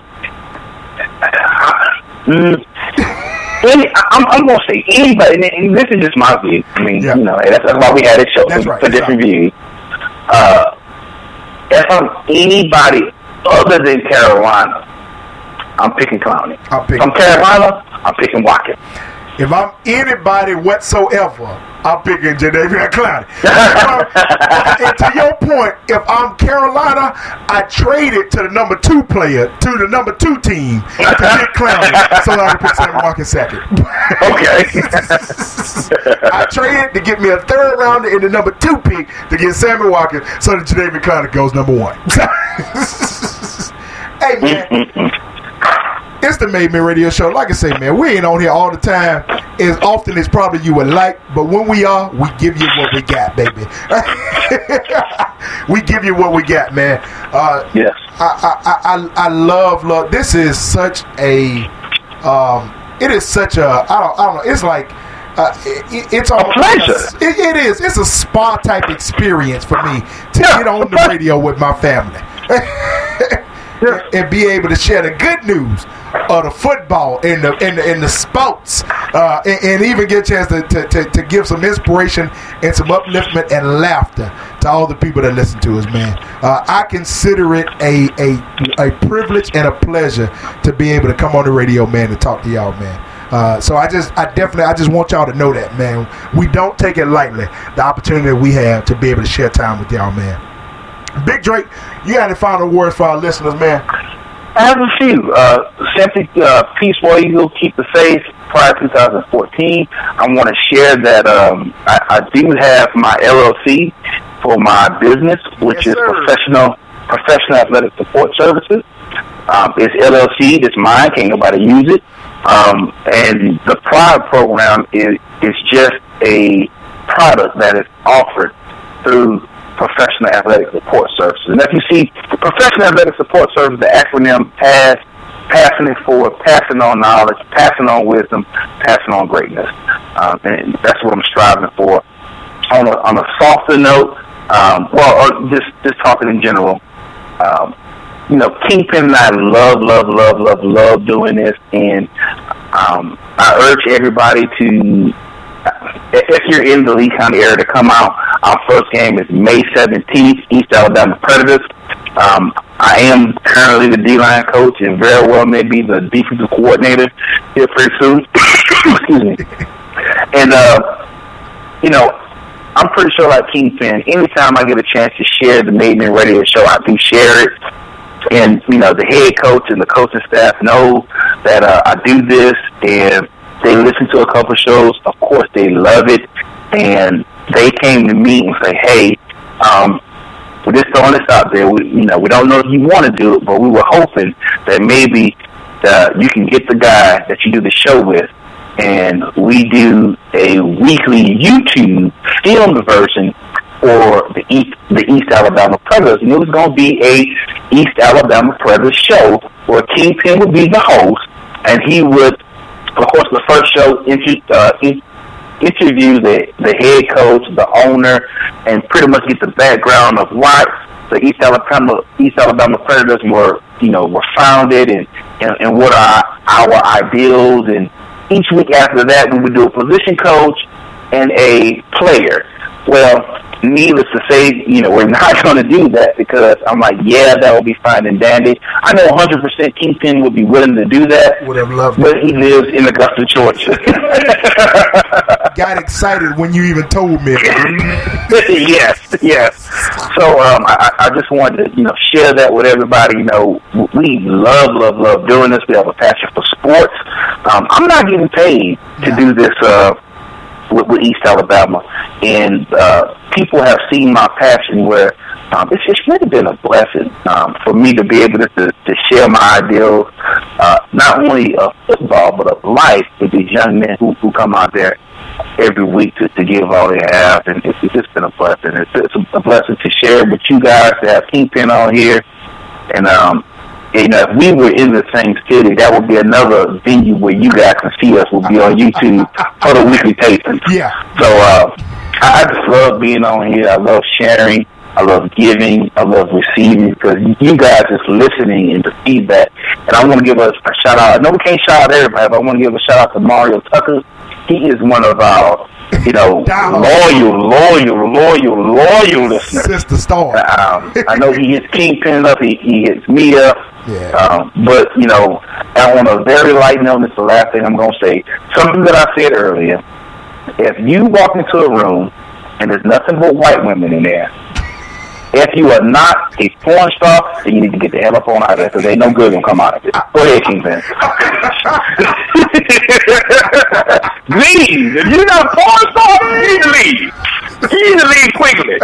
S4: I, mm, any, I'm, I'm gonna say anybody. And this is just my view. I mean,
S3: Yeah.
S4: you know, that's, that's why we had it show
S3: That's
S4: for,
S3: right,
S4: for
S3: that's
S4: different
S3: right.
S4: views. Uh, if I'm anybody other than Carolina, I'm picking Clowney.
S3: I'm picking-
S4: From Carolina, I'm picking Watkins.
S3: If I'm anybody whatsoever, I'm picking Jadeveon Clowney. And to your point, if I'm Carolina, I trade it to the number two player, to the number two team, to get Clowney, so I can pick Sammy Watkins second.
S4: Okay.
S3: I trade it to get me a third rounder and the number two pick to get Sammy Watkins, so that Jadeveon Clowney goes number one. Hey, man. It's the Made Men Radio Show. Like I say, man, we ain't on here all the time as often as probably you would like, but when we are, we give you what we got, baby. We give you what we got, man. Uh,
S4: Yes.
S3: I, I, I, I love, love. This is such a, um, it is such a, I don't, I don't know. It's like, uh, it, it's almost
S4: pleasure.
S3: It, it is. It's a spa type experience for me to
S4: Yeah,
S3: get on the radio with my family.
S4: Yes.
S3: And be able to share the good news of the football and the and the, and the sports, uh, and, and even get a chance to, to, to, to give some inspiration and some upliftment and laughter to all the people that listen to us, man. Uh, I consider it a, a a privilege and a pleasure to be able to come on the radio, man, and talk to y'all, man. Uh, so I just, I definitely, I just want y'all to know that, man. We don't take it lightly, the opportunity that we have to be able to share time with y'all, man. Big Drake, you got any final words for our listeners, man?
S4: I have a few. Uh, simply, uh, Peace War Eagle, keep the faith. Prior to twenty fourteen, I want to share that um, I, I do have my L L C for my business, which
S3: Yes,
S4: is
S3: sir.
S4: professional professional athletic support services. Um, it's L L C. It's mine. Can't nobody use it. Um, and the Pride program is is just a product that is offered through Professional Athletic Support Services. And if you see Professional Athletic Support Services, the acronym PASS, passing it forward, passing on knowledge, passing on wisdom, passing on greatness. Um, and that's what I'm striving for. On a, on a softer note, um, well, or just, just talking in general, um, you know, Kingpin and I love, love, love, love, love doing this. And um, I urge everybody to, if you're in the Lee County area, to come out. Our first game is May seventeenth, East Alabama Predators. Um, I am currently the D-line coach and very well may be the defensive coordinator here pretty soon. Excuse me. And, uh, you know, I'm pretty sure like Kingpin, anytime I get a chance to share the Made Men Radio Show, I do share it. And, you know, the head coach and the coaching staff know that uh, I do this, and they listen to a couple of shows. Of course, they love it. And they came to me and say, hey, um, we're just throwing this out there. We, you know, we don't know if you want to do it, but we were hoping that maybe uh, you can get the guy that you do the show with, and we do a weekly YouTube filmed version for the East, the East Alabama Predators. And it was going to be a East Alabama Predators show where Kingpin would be the host, and he would, of course, the first show, inter- uh, in- interview the, the head coach, the owner, and pretty much get the background of why the East Alabama East Alabama Predators were, you know, were founded, and, and, and what are our ideals. And each week after that, we would do a position coach and a player. Well, needless to say, you know, we're not going to do that because I'm like, yeah, that will be fine and dandy. I know one hundred percent Kingpin would be willing to do that.
S3: Would have loved
S4: but
S3: it.
S4: he lives in Augusta, Georgia.
S3: Got excited when you even told me.
S4: yes, yes. So um, I, I just wanted to, you know, share that with everybody. You know, we love, love, love doing this. We have a passion for sports. Um, I'm not getting paid to do this uh, with, with East Alabama, and uh, people have seen my passion where um, it's, it's really been a blessing um, for me to be able to, to, to share my ideals, uh, not only of football, but of life with these young men who, who come out there every week to, to give all they have. And it's, it's just been a blessing. It's, it's a blessing to share with you guys, to have Kingpin on here. And, um, you know, if we were in the same city, that would be another venue where you guys can see us. We'll be on YouTube for the weekly tapings.
S3: Yeah.
S4: So uh, I, I just love being on here. I love sharing. I love giving. I love receiving, because you guys is listening and the feedback. And I want to give us a shout out. I know we can't shout out everybody, but I want to give a shout out to Mario Tucker. He is one of our, you know, loyal, loyal, loyal, loyal listeners.
S3: Sister Star.
S4: Um, I know he hits Kingpin up. He, he hits me up.
S3: Yeah.
S4: Um, but, you know, I want a very light note. This is the last thing I'm going to say. Something that I said earlier. If you walk into a room and there's nothing but white women in there, if you are not a porn star, then you need to get the hell up on out of there, because ain't no good gonna come out of it. Go ahead, Kingpin. Leave. If you're not a porn star, you need to leave. You need to leave quickly.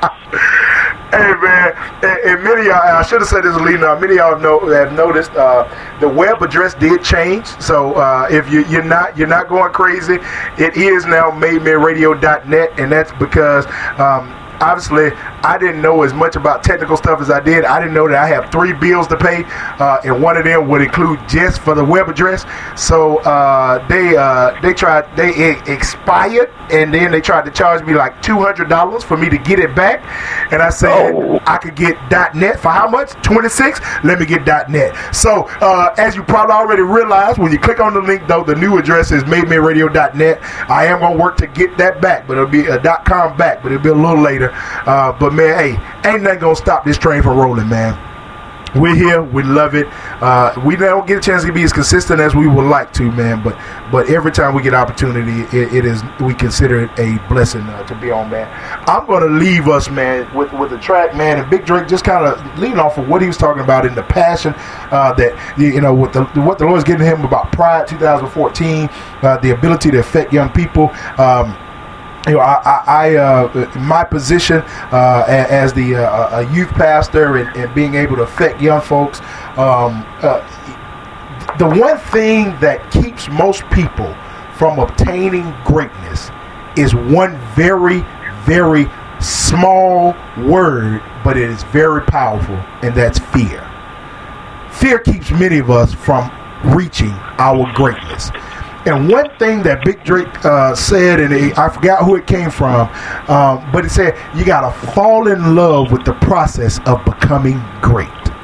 S3: Hey man, and, and many of y'all, I should have said this leading up, many of y'all know, have noticed uh, the web address did change. So uh, if you, you're not you're not going crazy, it is now made men radio dot net, and that's because um, obviously I didn't know as much about technical stuff as I did. I didn't know that I have three bills to pay, uh, and one of them would include just for the web address. So uh, they uh, they tried they it expired, and then they tried to charge me like two hundred dollars for me to get it back. And I said oh. I could get .net for how much? twenty-six. Let me get .net. So uh, as you probably already realized, when you click on the link, though, the new address is made men radio dot net. I am gonna work to get that back, but it'll be a .com back, but it'll be a little later. Uh, but man, hey, ain't nothing gonna stop this train from rolling, man. We're here, we love it. Uh, we don't get a chance to be as consistent as we would like to, man. But but every time we get opportunity, it, it is we consider it a blessing uh, to be on, man. I'm gonna leave us, man, with with the track, man, and Big Drake just kind of leaning off of what he was talking about in the passion uh, that you know with the what the Lord's giving him about Pride twenty fourteen, uh, the ability to affect young people. Um, You know, I, I, I uh, my position uh, as the uh, a youth pastor and, and being able to affect young folks, um, uh, the one thing that keeps most people from obtaining greatness is one very, very small word, but it is very powerful, and that's fear. Fear keeps many of us from reaching our greatness. And one thing that Big Drake uh, said, and he, I forgot who it came from, um, but he said, you got to fall in love with the process of becoming great.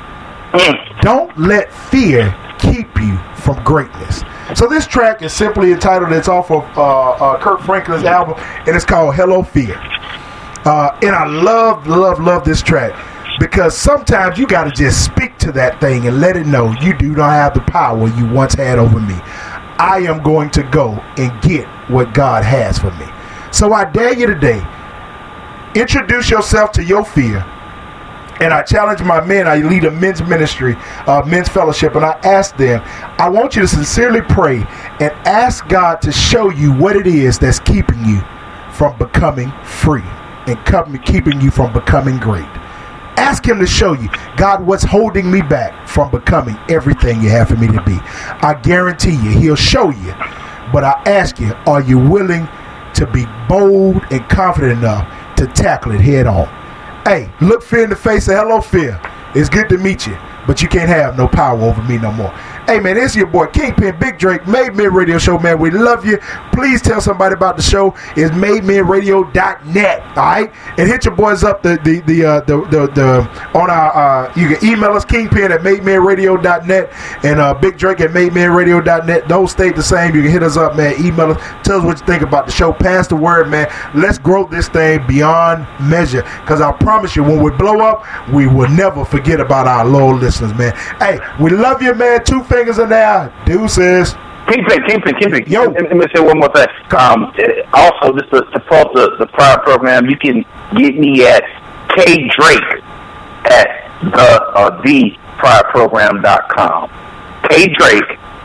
S3: Don't let fear keep you from greatness. So this track is simply entitled, it's off of uh, uh, Kirk Franklin's album, and it's called Hello Fear. Uh, and I love, love, love this track, because sometimes you got to just speak to that thing and let it know you do not have the power you once had over me. I am going to go and get what God has for me. So I dare you today, introduce yourself to your fear. And I challenge my men. I lead a men's ministry, uh, men's fellowship, and I ask them, I want you to sincerely pray and ask God to show you what it is that's keeping you from becoming free and come, keeping you from becoming great. Ask him to show you, God, what's holding me back from becoming everything you have for me to be. I guarantee you, he'll show you. But I ask you, are you willing to be bold and confident enough to tackle it head on? Hey, look fear in the face and hello, fear. It's good to meet you, but you can't have no power over me no more. Hey, man, it's your boy Kingpin, Big Drake, Made Men Radio Show, man. We love you. Please tell somebody about the show. It's made men radio dot net, all right? And hit your boys up the the the uh, the, the the on our uh, you can email us Kingpin at made men radio dot net and uh, Big Drake at made men radio dot net. Those stay the same. You can hit us up, man. Email us. Tell us what you think about the show. Pass the word, man. Let's grow this thing beyond measure, because I promise you, when we blow up, we will never forget about our loyal listeners, man. Hey, we love you, man. Two fingers in there. Deuces.
S4: Kingpin, Kingpin, Kingpin.
S3: Yo.
S4: Let me say one more thing. Um, also, just to support the, the Pride program, you can get me at K Drake at the uh, the pride program dot com. K Drake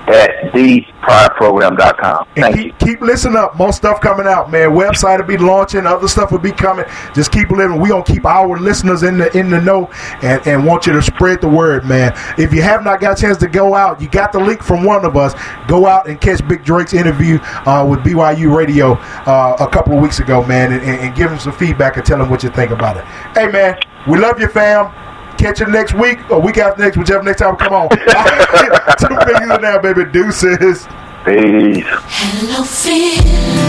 S4: at the pride program dot com. Thank
S3: keep,
S4: you.
S3: Keep listening up. More stuff coming out, man. Website will be launching. Other stuff will be coming. Just keep living. We gonna keep our listeners in the in the know and, and want you to spread the word, man. If you have not got a chance to go out, you got the link from one of us. Go out and catch Big Drake's interview uh, with B Y U Radio uh, a couple of weeks ago, man, and, and, and give him some feedback and tell him what you think about it. Hey, man, we love you, fam. Catch you next week or week after next, whichever next time we come on. Two fingers in there, baby. Deuces.
S4: Peace.
S5: Hello, fear.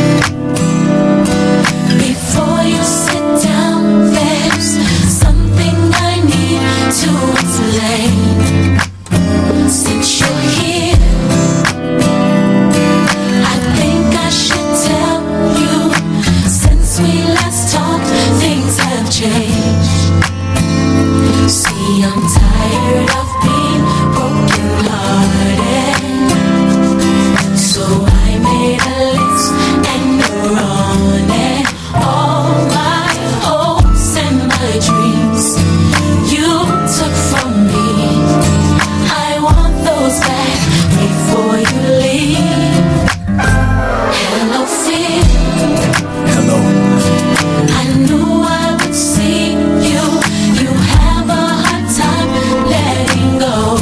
S5: Before you sit down, there's something I need to explain. Since you're here, I think I should tell you. Since we last talked, things have changed. See, I'm tired of being broken hearted. So I made a list and you're on it. All my hopes and my dreams you took from me. I want those back before you leave. Hello, fear.
S2: Hello.
S5: I knew I would see you. You have a hard time letting go.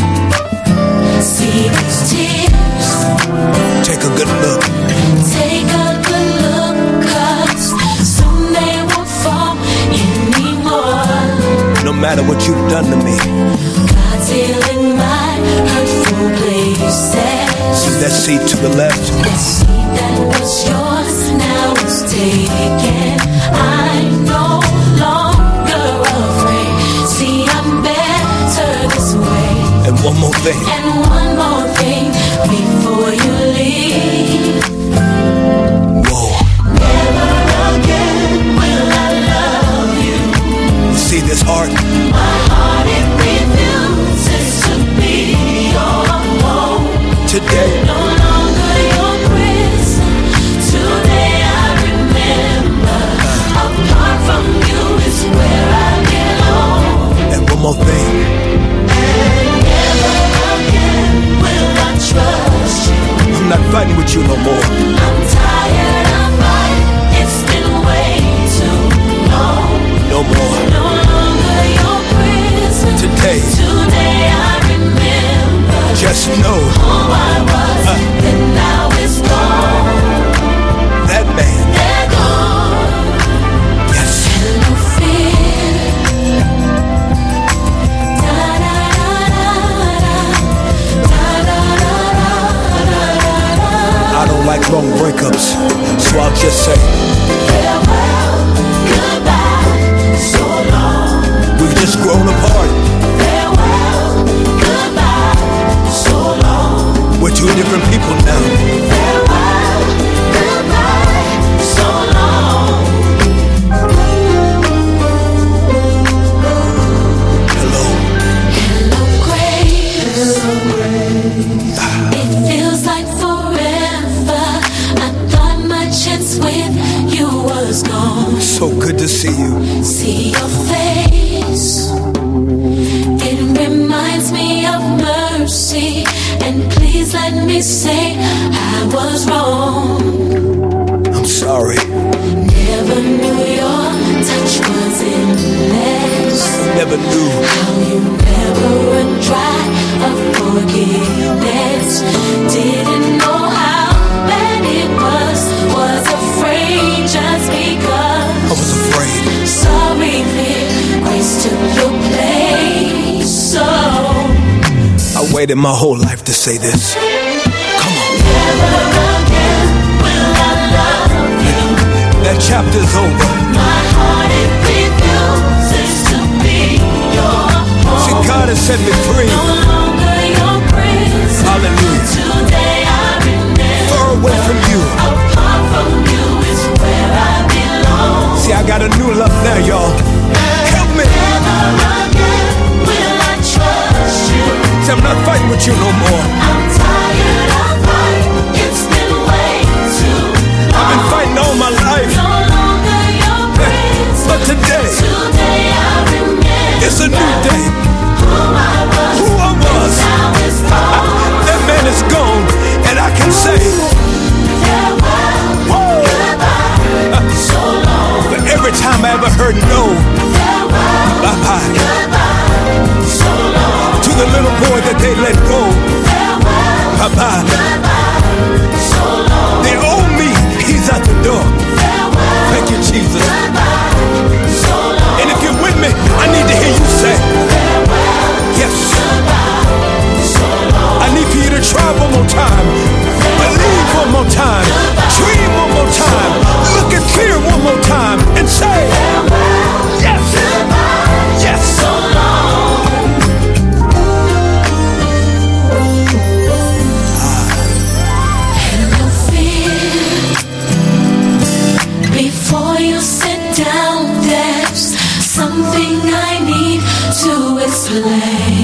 S5: See these tears.
S2: Take a good look.
S5: Take a good look, 'cause soon they won't fall anymore.
S2: No matter what you've done to me.
S5: God's healing my hurtful places.
S2: See that seat to the left?
S5: The seat that was yours now is taken. I'm no longer afraid. See, I'm better this way.
S2: And one more thing.
S5: And one more thing before you leave.
S2: Whoa.
S5: Never again will I love you.
S2: See this heart?
S5: My heart, it refuses to be your home.
S2: Today.
S5: No longer your prison. Today I remember. Apart from you is where I belong.
S2: And one more thing.
S5: And never again will I trust you.
S2: I'm not fighting with you no more.
S5: I'm tired of fighting. It's been way too long.
S2: No more.
S5: No longer your prison.
S2: Today.
S5: Today I remember.
S2: Just know.
S5: Who I was,
S2: Uh.
S5: then now it's gone.
S2: That man.
S5: They're gone.
S2: Yes.
S5: No fear. Da da da da da da da da da.
S2: I don't like long breakups, so I'll just say
S5: Farewell, goodbye, so long.
S2: we've just grown apart.
S5: Farewell, goodbye, so long.
S2: We're two different people now.
S5: Farewell, goodbye, so long.
S2: Hello.
S5: Hello, grace. It feels like forever. I thought my chance with you was gone.
S2: So good to see you.
S5: See your face. It reminds me of mercy. And please let me say I was wrong.
S2: I'm sorry.
S5: Never knew your touch was endless.
S2: Never knew.
S5: How you never run dry of forgiveness. Didn't know how bad it was. Was afraid just because.
S2: I was afraid.
S5: Sorry, fear. Grace took your place. So
S2: I waited my whole life to say this. Come on.
S5: never again will I love you.
S2: That chapter's over.
S5: My heart, it refuses to be your home.
S2: See, God has set me free.
S5: No longer your prison.
S2: Hallelujah.
S5: Today I remember.
S2: Far away from you.
S5: Apart from you is where I belong.
S2: See, I got a new love now, y'all. Help me.
S5: Never again will I trust you.
S2: See, I'm not fighting with you no more.
S5: I'm tired of fighting. It's been way too long.
S2: I've been fighting all my life.
S5: No longer your prison.
S2: But today,
S5: Today I remember.
S2: it's a new day.
S5: Who I was.
S2: Who I was.
S5: Now it's gone.
S2: That man is
S5: down, there's something I need to explain.